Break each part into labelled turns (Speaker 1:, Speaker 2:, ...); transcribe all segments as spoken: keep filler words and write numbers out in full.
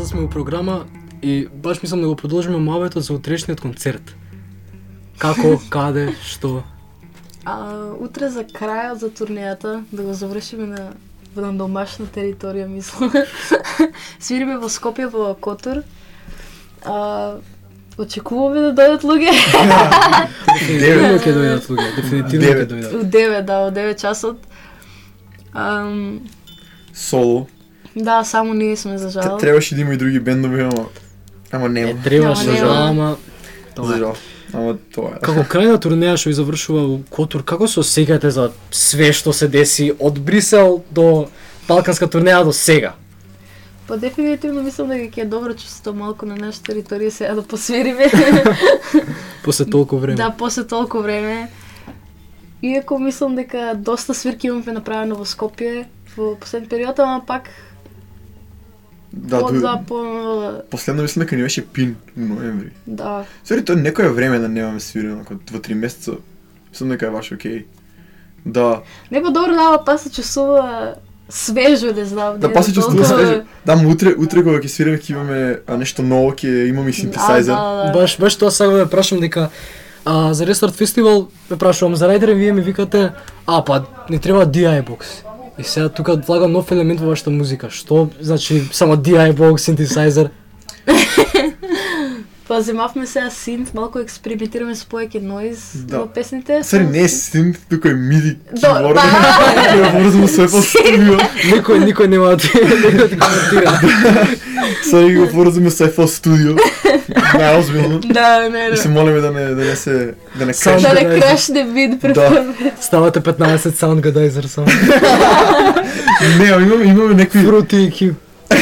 Speaker 1: сме во програма и баш мислам да го продолжиме муабетот за утрешниот концерт. Како, каде, што?
Speaker 2: А, утре за крајот за турнејата, да го завршиме на на домашна територија, мислам. Свириме во Скопје, во Котур. А, очекуваме да дојдат луѓе.
Speaker 1: Дефинитивно ќе дојдат луѓе, дефинитивно ќе дојдат.
Speaker 2: У девет, да, у девет часот. Ам...
Speaker 3: Соло.
Speaker 2: Да, само ние сме за жал.
Speaker 3: Требаше да има и други бендови, ама ама нема.
Speaker 1: Е, требаше
Speaker 2: Нема,
Speaker 1: за жал,
Speaker 2: нема.
Speaker 1: ама
Speaker 3: За
Speaker 1: тоа е.
Speaker 3: жал. Ама тоа е.
Speaker 1: Како крај на турнеја што и завршува во Котур, како се осеќате за све што се деси од Брисел до Балканска турнеја до сега?
Speaker 2: Па дефинитивно мислам дека ќе е добро чисто малку на нашата територија сега да посвириме.
Speaker 1: После толку време.
Speaker 2: Да, после толку време. Иако мислам дека доста свирки имаме направено во Скопје во последен период, ама пак
Speaker 3: Да,
Speaker 2: по,
Speaker 3: ду...
Speaker 2: да, по...
Speaker 3: Последно мислам дека ни беше пин у ноември.
Speaker 2: Да.
Speaker 3: Сори, тоа некое време да немаме свирено, како два-три месеца. Мислам дека е баш окей. Да.
Speaker 2: Не па добро, да, па се чувствува свежо, не знам.
Speaker 3: Да,
Speaker 2: не,
Speaker 3: па се чувствува
Speaker 2: толкова-
Speaker 3: свежо. Да, ма утре, утре кога ќе свириме ќе имаме а, нешто ново, ќе имаме и синтесайзер.
Speaker 2: А, да, да.
Speaker 1: Баш, баш тоа сакам да ве прашам дека а, за Restart Festival ве прашувам за рајдере, вие ми викате, а па не треба ди ей box. И сега тука влагам нов елемент во вашата музика. Што значи само ди ей box, синтесайзер?
Speaker 2: Па земавме сега синт, малку експериментираме со повеќе нойз
Speaker 3: Да.
Speaker 2: во песните.
Speaker 3: Сори, не е синт, тука е миди
Speaker 2: Да,
Speaker 3: киборд.
Speaker 2: да.
Speaker 3: Ја врзам со Apple Studio.
Speaker 1: Никој никој нема да ти да ти коментира.
Speaker 3: Сори го врзаме со Apple Studio. Најозбилно.
Speaker 2: Да, не,
Speaker 3: И се
Speaker 2: не.
Speaker 3: молиме да не да не се да не
Speaker 1: Само
Speaker 3: креш.
Speaker 2: Да
Speaker 1: да
Speaker 2: не
Speaker 1: не-
Speaker 2: крашне вид перформанс.
Speaker 1: Ставате петнаесет Soundgardizer само.
Speaker 3: Не, имаме имаме некои
Speaker 1: Fruity и Q.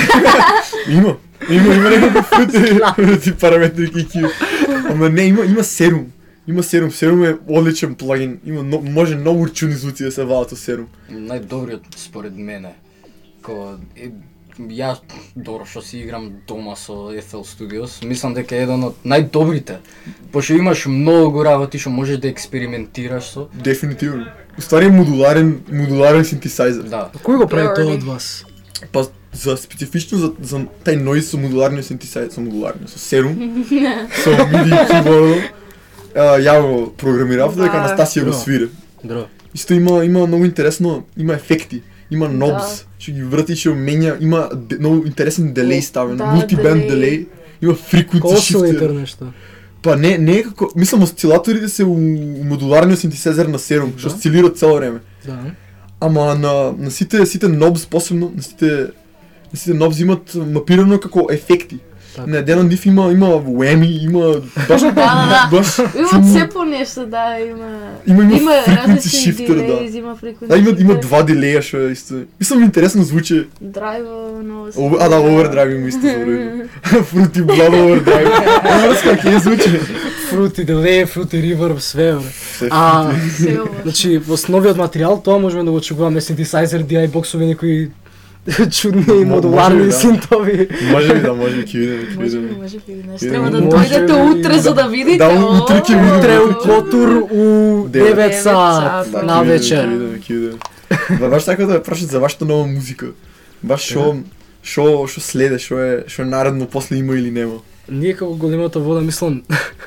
Speaker 3: има. Има има некои фрути параметри ки. Ама не, има има серум. Има серум. Серум е одличен плагин. Има но, може многу чудни звуци да се ваат од серум.
Speaker 1: Најдобриот според мене. Ко е, ја добро што си играм дома со еф ел Studios, мислам дека е еден од најдобрите. Пошто имаш многу работи што можеш да експериментираш со.
Speaker 3: Дефинитивно. Уствари е модуларен модуларен синтесайзер.
Speaker 1: Да. Кој го прави тоа
Speaker 2: Priority.
Speaker 1: од вас?
Speaker 3: Па за специфично за за тај ноиз со модуларниот синтесайзер, со модуларниот, со серум, со миди киборд. А, ја го програмирав дека
Speaker 2: Да.
Speaker 3: Анастасија го
Speaker 1: Да.
Speaker 3: свири.
Speaker 1: Дро.
Speaker 3: Исто има има многу интересно, има ефекти, има нобс,
Speaker 2: Да.
Speaker 3: што ги врти, што менја, има де, многу интересен делей ставен,
Speaker 2: Да,
Speaker 3: мултибенд
Speaker 2: делей.
Speaker 3: делей, има фреквенци
Speaker 1: Осцилатор
Speaker 3: шифтер.
Speaker 1: нешто.
Speaker 3: Па не, не е како, мислам осцилаторите се у у модуларниот синтесайзер на серум, што
Speaker 1: Да.
Speaker 3: осцилира цело време.
Speaker 1: Да.
Speaker 3: Ама на на сите сите нобс посебно, на сите на сите нобс имат мапирано како ефекти.
Speaker 1: Така.
Speaker 3: На еден од нив има има уеми, има баш
Speaker 2: Да, да,
Speaker 3: баш
Speaker 2: Има
Speaker 3: чудно.
Speaker 2: се по нешто, да, има...
Speaker 3: Има- има frequency
Speaker 2: различни
Speaker 3: shifter, да.
Speaker 2: делейз, има frequency
Speaker 3: Да, има има
Speaker 2: shifter,
Speaker 3: два делеја што е исто. Мислам интересно звучи.
Speaker 2: драйва, много се...
Speaker 3: Ов- А да, овердрайв има исто забравив. Фрути блад овердрайв. Врска как е звучи.
Speaker 1: Fruity delay, fruity reverb, све бре.
Speaker 3: Се
Speaker 1: А,
Speaker 2: Се ова.
Speaker 1: значи во основиот материјал тоа можеме да го очекуваме синтесайзер, ди ей боксови, некои чудни и
Speaker 3: Мо-
Speaker 1: модуларни
Speaker 3: може би, да.
Speaker 1: синтови.
Speaker 3: Може би да, може би ќе видиме, ќе
Speaker 2: Може би,
Speaker 3: видиме.
Speaker 2: може би, знаеш,
Speaker 3: Може
Speaker 2: треба да
Speaker 3: би,
Speaker 2: дојдете
Speaker 1: да.
Speaker 2: утре за да видите.
Speaker 3: Да, утре ќе видиме.
Speaker 1: Утре у
Speaker 3: Утре.
Speaker 1: Котур у
Speaker 3: Девет.
Speaker 1: девет сат
Speaker 2: Да,
Speaker 1: на
Speaker 3: ќе видиме,
Speaker 1: вечер.
Speaker 3: ќе видиме, ќе видиме. Ба, баш така да ја прашат за вашата нова музика. Баш шо шо шо следе, шо е шо е наредно после има или нема.
Speaker 1: Ние како големата вода мислам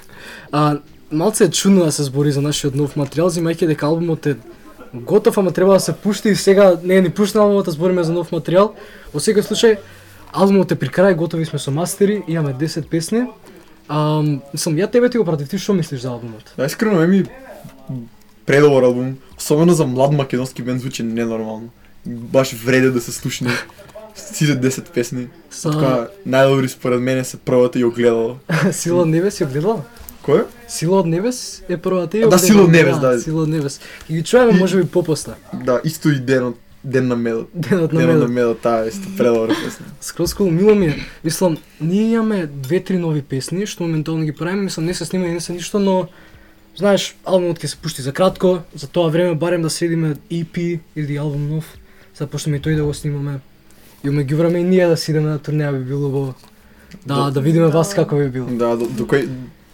Speaker 1: а малце е чудно да се збори за нашиот нов материјал, земајќи дека албумот е готов, ама треба да се пушти и сега не е ни пуштен албумот, а збориме за нов материјал. Во секој случај албумот е при крај, готови сме со мастери, имаме десет песни. А, мислам, ја тебе ти го пратив, ти што мислиш за албумот?
Speaker 3: Да, искрено ми предобар албум, особено за млад македонски бенд звучи ненормално. Баш вреде да се слушне. Сите десет песни.
Speaker 1: Са
Speaker 3: Така најдобри според мене се првата и огледало.
Speaker 1: Сила од небес ја гледала?
Speaker 3: Кој?
Speaker 1: Сила од небес е првата и
Speaker 3: А, да,
Speaker 1: огледала.
Speaker 3: Сила од небес, да.
Speaker 1: Сила од небес. И ги чуеме
Speaker 3: И-
Speaker 1: можеби попоста.
Speaker 3: Да, исто и денот, ден на медот.
Speaker 1: Денот на
Speaker 3: Денот на
Speaker 1: медот.
Speaker 3: медот, таа е исто предобра песна.
Speaker 1: Скроз кул мило ми е. Мислам, ние имаме две-три нови песни што моментално ги правиме, мислам не се снимају, не се ништо, но знаеш, албумот ќе се пушти за кратко, за тоа време барем да средиме и пи или албум нов, за пошто ми тој да го снимаме. И умеѓу време и ние да си идеме на турнеја би било во да
Speaker 3: Да.
Speaker 1: да видиме вас како би било.
Speaker 3: Да, до, до кој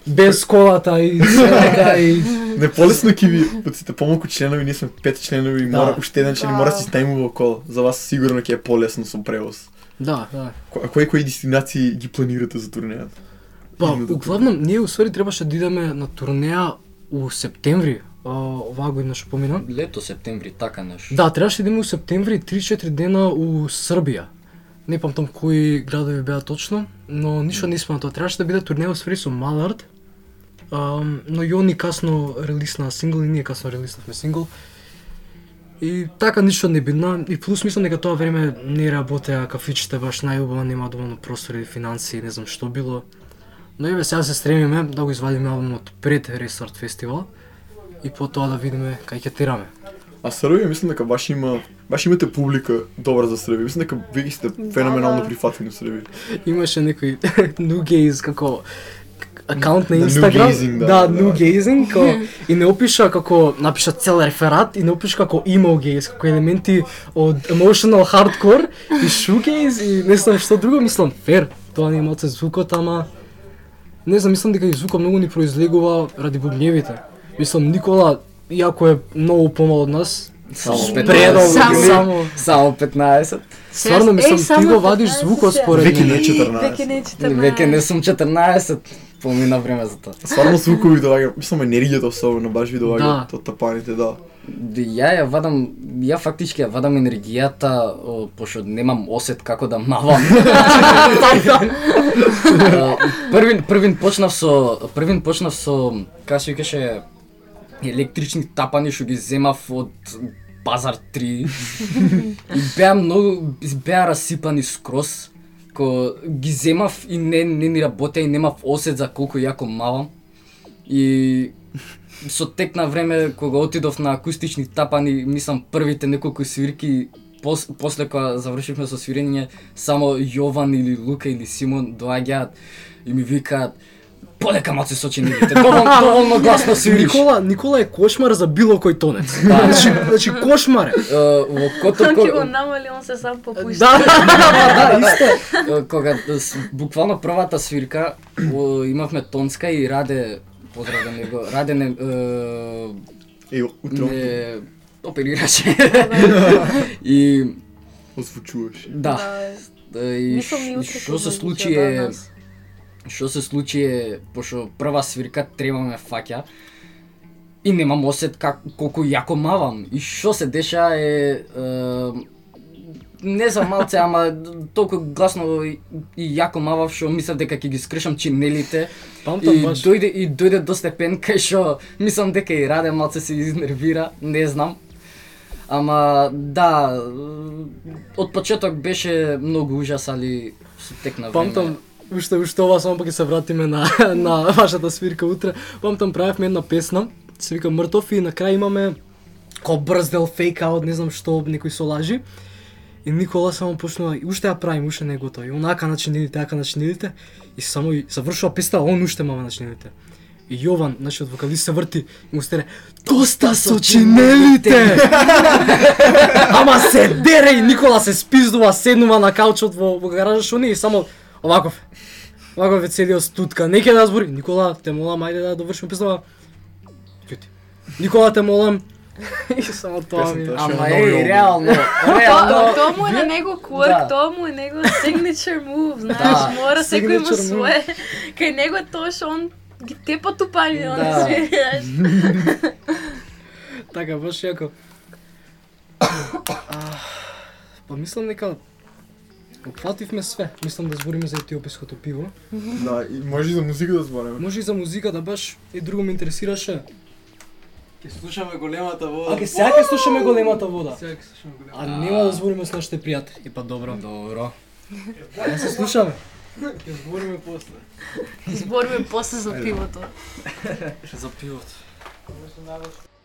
Speaker 1: Без колата и селата и...
Speaker 3: Не полесно ки ви, од сите помалку членови, ние сме пет членови и
Speaker 1: Да.
Speaker 3: мора уште еден член и мора да
Speaker 2: Да.
Speaker 3: си најмува кола. За вас сигурно ќе е полесно со превоз.
Speaker 1: Да, да.
Speaker 3: Ко- А кои кои дестинации ги планирате за турнејата?
Speaker 1: Па,
Speaker 3: Имаме да
Speaker 1: углавном, ние усвари требаше да идеме на турнеја у септември, а, оваа година што помина.
Speaker 4: Лето, септември, така нешто.
Speaker 1: Да, требаше да идеме у септември три-четири дена у Србија. Не памтам кои градови беа точно, но ништо не сме на тоа. Требаше да биде турнеја усвари со Малард, ам, но и они касно релисна сингл и ние касно релиснавме сингл. И така ништо не бидна, и плюс мислам дека тоа време не работеа кафичите баш најубаво, нема доволно простори, финансии, не знам што било. Но еве сега се стремиме да го извадиме албумот пред Рестарт фестивал и потоа да видиме кај ќе тераме.
Speaker 3: А Србија мислам дека баш има баш имате публика добра за Србија. Мислам дека веќе сте феноменално
Speaker 2: да.
Speaker 3: прифатени у Србија.
Speaker 1: Имаше некој newgaze како акаунт на
Speaker 3: На
Speaker 1: Инстаграм,
Speaker 3: newgazing, да,
Speaker 1: да,
Speaker 3: да.
Speaker 1: newgazing, како и не опиша како напиша цел реферат и не опиша како emo gaze, како елементи од emotional hardcore и shoegaze и не знам што друго, мислам фер. Тоа не е малце звукот, ама не знам, мислам дека и звукот многу ни произлегува ради бубњевите. Мислам Никола, иако е многу помал од нас,
Speaker 4: Само
Speaker 1: предал
Speaker 2: Само.
Speaker 1: само
Speaker 4: Само петнаесет.
Speaker 1: стварно мислам
Speaker 2: Е,
Speaker 1: ти
Speaker 2: само
Speaker 1: го вадиш
Speaker 2: петнаесет
Speaker 1: звукот
Speaker 2: сега.
Speaker 1: според
Speaker 3: Веќе
Speaker 1: мене.
Speaker 3: не е четрнаесет.
Speaker 2: Веќе не е четрнаесет.
Speaker 4: Веќе не сум четрнаесет. Помина време за тоа.
Speaker 3: Стварно звукови доаѓа, мислам енергијата особено баш ви доаѓа
Speaker 1: Да.
Speaker 3: од тапаните, да.
Speaker 4: Ја ја вадам, ја фактички ја вадам енергијата, о, пошто немам осет како да мавам. А, првин првин почнав со првин почнав со како се викаше електрични тапани што ги земав од Пазар три. И беа многу беа расипани скроз. Ко ги земав и не не ни работеа и немав осет за колку јако мавам. И со тек на време кога отидов на акустични тапани, мислам првите неколку свирки, пос, после кога завршивме со свирење, само Јован или Лука или Симон доаѓаат и ми викаат полека маце сочи нивите, доволно, доволно гласно свириш.
Speaker 1: Никола, Никола е кошмар за било кој тонец. Значи, значи кошмар е.
Speaker 4: Е, во Котор,
Speaker 2: Он ќе го
Speaker 4: ко-
Speaker 2: намали, он се сам попушти.
Speaker 1: Да, да, исто.
Speaker 4: е, кога с- буквално првата свирка о, имавме Тонска и Раде, поздрав за него, Раде не, е,
Speaker 3: Е, утро
Speaker 4: не оперираше. И
Speaker 3: озвучуваш.
Speaker 4: да, да, и
Speaker 2: Мислам и
Speaker 4: ш-
Speaker 2: утре
Speaker 4: што
Speaker 2: ќе
Speaker 4: се
Speaker 2: звучи
Speaker 4: случи
Speaker 2: од
Speaker 4: е
Speaker 2: нас.
Speaker 4: што се случи е пошто прва свирка треба ме фаќа и немам осет как колку јако мавам и што се деша е, е не знам малце, ама толку гласно и, и јако мавав што мислев дека ќе ги скршам чинелите
Speaker 1: Памтам
Speaker 4: и
Speaker 1: баш.
Speaker 4: дојде и дојде до степен кај што мислам дека и Раде малце се изнервира, не знам. Ама да, од почеток беше многу ужас, али со тек на време.
Speaker 1: Памтам, уште уште ова само па ќе се вратиме на на вашата свирка утре. Памтам правевме една песна, се вика Мртов и на крај имаме ко брздел фейк аут, не знам што, некој со лажи. И Никола само почнува, и уште ја правим, уште не е готово. И онака начинилите, така начинилите и само и завршува песната, а он уште мама начинилите. И Јован, нашиот вокалист се врти и му стере доста со чинелите. Ама се дере и Никола се спиздува, седнува на каучот во, во гаража што не и само оваков. Оваков е целиот стутка. Не ќе да збори. Никола, те молам, ајде да довршиме песната. Љути. Никола, те молам. И само тоа ми. е.
Speaker 3: Песната.
Speaker 4: Ама
Speaker 3: Ще е
Speaker 4: е,
Speaker 3: много
Speaker 4: реално,
Speaker 2: Тоа,
Speaker 4: реално.
Speaker 2: тоа му е на него quirk,
Speaker 4: Да.
Speaker 2: тоа му е него signature move, знаеш,
Speaker 4: Да,
Speaker 2: мора секој има
Speaker 1: signature move.
Speaker 2: свое. Кај него е тоа што он ги тепа тупани, он
Speaker 4: Да.
Speaker 2: свири, знаеш.
Speaker 1: Така, баш јако. А, Па мислам дека опфативме све. Мислам да збориме за етиопиското пиво.
Speaker 3: Да, и може и за музика да збореме.
Speaker 1: Може и за музиката баш и друго ме интересираше.
Speaker 5: Ќе слушаме големата вода.
Speaker 1: А ке сега ќе слушаме големата вода.
Speaker 5: Сега ќе слушаме големата.
Speaker 1: А нема да збориме с нашите пријатели. И па добро.
Speaker 4: Добро.
Speaker 1: Да се слушаме.
Speaker 5: Ќе збориме после.
Speaker 2: Збориме после за пивото.
Speaker 5: За пивото.